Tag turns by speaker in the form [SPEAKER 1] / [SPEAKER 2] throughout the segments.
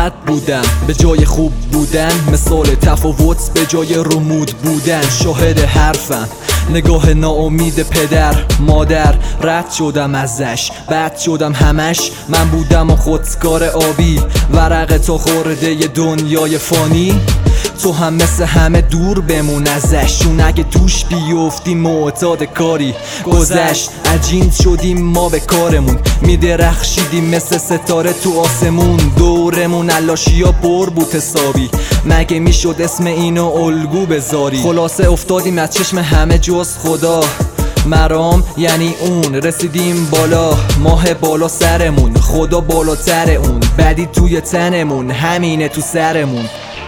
[SPEAKER 1] بد بودم به جای خوب بودن، مثال تفاوت به جای رمود بودن. شاهد حرفم نگاه ناامید پدر مادر، رد شدم ازش بد شدم همش. من بودم و خودکار آبی، ورق تا خورده ی دنیای فانی. تو هم مثل همه دور بمون ازش، چون اگه توش بیفتی معتاد کاری. گذشت عجین شدیم ما به کارمون، میدرخشیدیم مثل ستاره تو آسمون. دورمون علاشیا پر بود حسابی، مگه میشد اسم اینو الگو بذاری؟ خلاصه افتادیم از چشم همه جز خدا، مرام یعنی اون. رسیدیم بالا، ماه بالا سرمون، خدا بالاتر اون. بدی توی تنمون، همینه تو سرمون.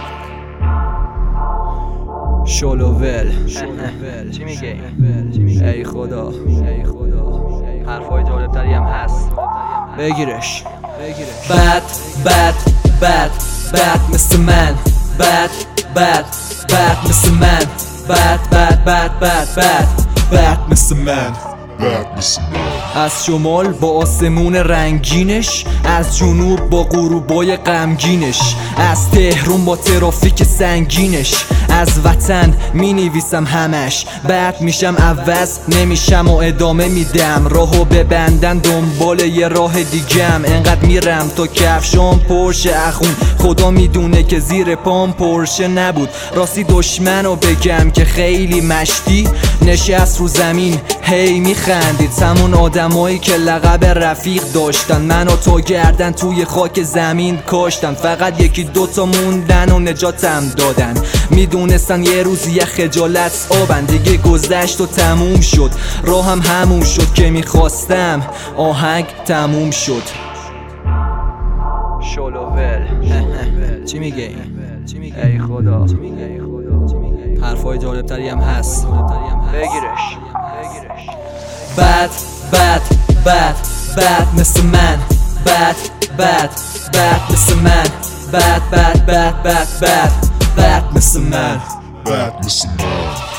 [SPEAKER 1] شلوول چی میگه؟ ای خدا حرفای جالبتری هم هست، بگیرش. بد بد بد بد مثل من، بد بد بد مثل من، بد بد بد بد بد بد مثل من. از شمال با آسمون رنگینش، از جنوب با غروبای غمگینش، از تهران با ترافیک سنگینش. از وطن می نویسم همش، بعد میشم عوض نمیشم و ادامه میدم. راهو ببندن دنبال یه راه دیگم، انقدر میرم تا کفشام پرشه اخون. خدا میدونه که زیر پام پرشه نبود. راستی دشمنو بگم که خیلی مشتی نشست رو زمین هی میخندید. همون آدمایی که لقب رفیق داشتن، منو تا گردن توی خاک زمین کاشتن. فقط یکی دوتا موندن و نجاتم دادن، میدونستن یه روز یه خجالت آبن. دیگه گذشت و تموم شد، راهم همون شد که میخواستم. آهنگ تموم شد. شلوول چی میگه این؟ ای خدا حرفای جالبتری هم هست، بگیرش. بد بد بد بد مثل من، بد بد بد مثل من، بد بد بد بد بد بد مثل من.